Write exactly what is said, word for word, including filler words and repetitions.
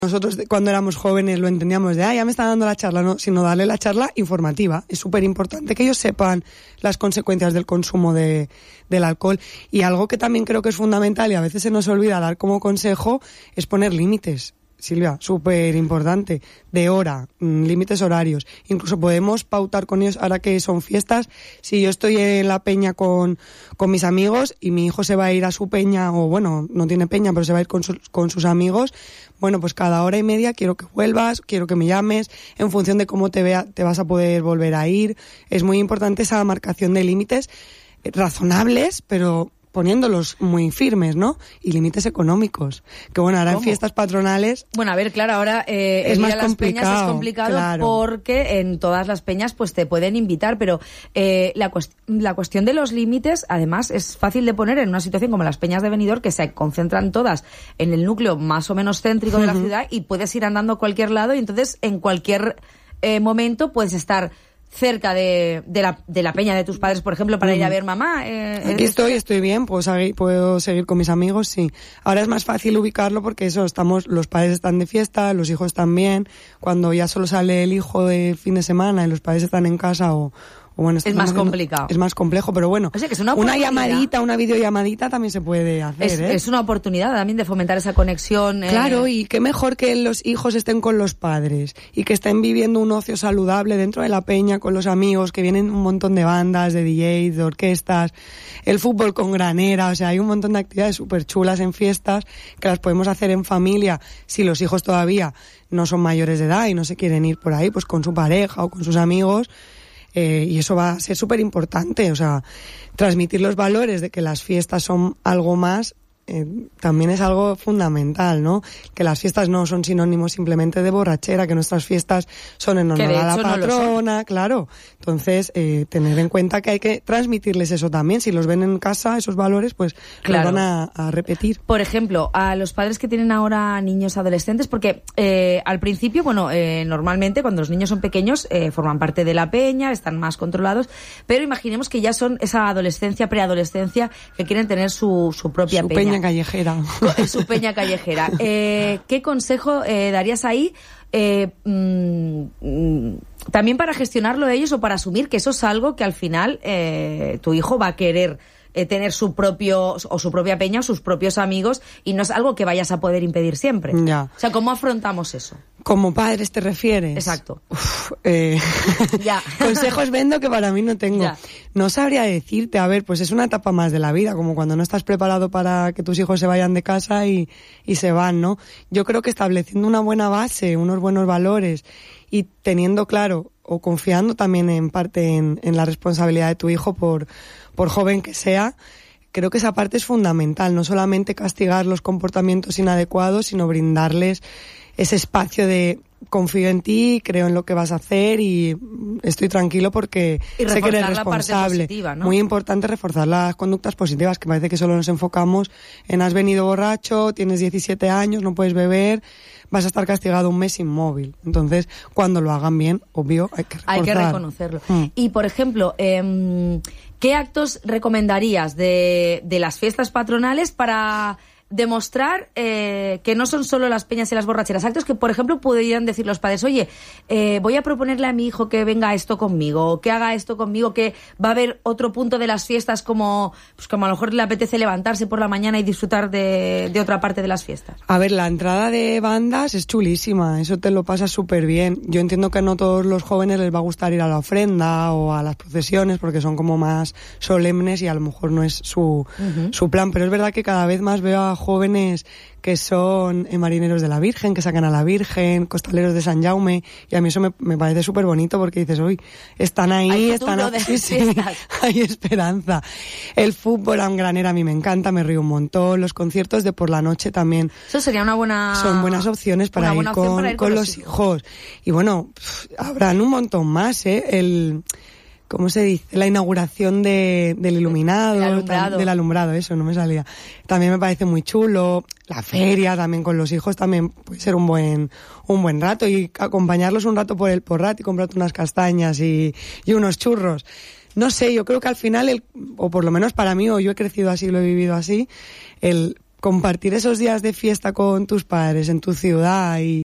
Nosotros cuando éramos jóvenes lo entendíamos de, ah, ya me está dando la charla, no, sino darle la charla informativa. Es súper importante que ellos sepan las consecuencias del consumo de, del alcohol. Y algo que también creo que es fundamental y a veces se nos olvida dar como consejo es poner límites. Silvia, súper importante, de hora, límites horarios. Incluso podemos pautar con ellos, ahora que son fiestas, si yo estoy en la peña con, con mis amigos y mi hijo se va a ir a su peña, o bueno, no tiene peña, pero se va a ir con, su, con sus amigos, bueno, pues cada hora y media quiero que vuelvas, quiero que me llames, en función de cómo te vea, te vas a poder volver a ir. Es muy importante esa marcación de límites razonables, pero poniéndolos muy firmes, ¿no? Y límites económicos. Que bueno, ahora ¿Cómo? En fiestas patronales... Bueno, a ver, claro, ahora eh, es ir más a las complicado, peñas es complicado claro. Porque en todas las peñas pues te pueden invitar, pero eh, la, cuest- la cuestión de los límites, además, es fácil de poner en una situación como las peñas de Benidorm, que se concentran todas en el núcleo más o menos céntrico de la uh-huh. ciudad, y puedes ir andando a cualquier lado y entonces en cualquier eh, momento puedes estar cerca de, de, la, de la peña de tus padres, por ejemplo, para mm. ir a ver mamá. Eh, Aquí estoy, estoy bien, puedo seguir, puedo seguir con mis amigos, sí. Ahora es más fácil ubicarlo porque eso, estamos, los padres están de fiesta, los hijos también. Cuando ya solo sale el hijo de fin de semana y los padres están en casa o... Bueno, es más haciendo, complicado. Es más complejo, pero bueno, o sea, que es una, una llamadita, una videollamadita también se puede hacer, es, ¿eh? Es una oportunidad también de fomentar esa conexión. Claro, eh... y qué mejor que los hijos estén con los padres y que estén viviendo un ocio saludable dentro de la peña con los amigos, que vienen un montón de bandas, de D Js, de orquestas, el fútbol con granera, o sea, hay un montón de actividades súper chulas en fiestas que las podemos hacer en familia si los hijos todavía no son mayores de edad y no se quieren ir por ahí, pues con su pareja o con sus amigos. Eh, y eso va a ser súper importante, o sea, transmitir los valores de que las fiestas son algo más, eh, también es algo fundamental, ¿no? Que las fiestas no son sinónimos simplemente de borrachera, que nuestras fiestas son en honor a la patrona, no claro. Entonces, eh, tener en cuenta que hay que transmitirles eso también. Si los ven en casa, esos valores, pues claro. los van a, a repetir. Por ejemplo, a los padres que tienen ahora niños adolescentes, porque eh, al principio, bueno, eh, normalmente cuando los niños son pequeños eh, forman parte de la peña, están más controlados, pero imaginemos que ya son esa adolescencia, preadolescencia, que quieren tener su, su propia su peña. peña callejera. Su peña callejera. Eh, ¿Qué consejo eh, darías ahí? Eh, mmm, también para gestionarlo ellos o para asumir que eso es algo que al final eh, tu hijo va a querer eh, tener su propio o su propia peña o sus propios amigos y no es algo que vayas a poder impedir siempre. Ya. O sea, ¿cómo afrontamos eso? ¿Como padres te refieres? Exacto. Uf, eh, ya. Consejos vendo que para mí no tengo. Ya. No sabría decirte, a ver, pues es una etapa más de la vida, como cuando no estás preparado para que tus hijos se vayan de casa y, y se van, ¿no? Yo creo que estableciendo una buena base, unos buenos valores y teniendo claro o confiando también en parte en, en la responsabilidad de tu hijo por, por joven que sea, creo que esa parte es fundamental, no solamente castigar los comportamientos inadecuados, sino brindarles ese espacio de confío en ti, creo en lo que vas a hacer y estoy tranquilo porque sé que eres responsable. Positiva, ¿no? Muy importante reforzar las conductas positivas, que parece que solo nos enfocamos en has venido borracho, tienes diecisiete años, no puedes beber, vas a estar castigado un mes inmóvil. Entonces, cuando lo hagan bien, obvio, hay que reforzar. Hay que reconocerlo. Mm. Y, por ejemplo, eh, ¿qué actos recomendarías de, de las fiestas patronales para demostrar eh, que no son solo las peñas y las borracheras? Actos que, por ejemplo, podrían decir los padres, oye, eh, voy a proponerle a mi hijo que venga a esto conmigo, o que haga esto conmigo, que va a haber otro punto de las fiestas como, pues como a lo mejor le apetece levantarse por la mañana y disfrutar de, de otra parte de las fiestas. A ver, la entrada de bandas es chulísima, eso te lo pasas súper bien. Yo entiendo que a no todos los jóvenes les va a gustar ir a la ofrenda o a las procesiones porque son como más solemnes y a lo mejor no es su, uh-huh. su plan, pero es verdad que cada vez más veo a jóvenes que son eh, marineros de la Virgen, que sacan a la Virgen, costaleros de San Jaume, y a mí eso me, me parece súper bonito porque dices, uy, están ahí, hay están ahí, sí, sí, hay esperanza. El fútbol a granera a mí me encanta, me río un montón, los conciertos de por la noche también. Eso sería una buena... Son buenas opciones para, ir con, para ir con, con los los hijos. hijos. Y bueno, pff, habrán un montón más, ¿eh? El... ¿Cómo se dice? La inauguración de, del iluminado, el alumbrado. Tam, del alumbrado, eso, no me salía. También me parece muy chulo. La feria también con los hijos también puede ser un buen un buen rato y acompañarlos un rato por el Porrat y comprarte unas castañas y, y unos churros. No sé, yo creo que al final, el, o por lo menos para mí, o yo he crecido así, lo he vivido así, el compartir esos días de fiesta con tus padres en tu ciudad y,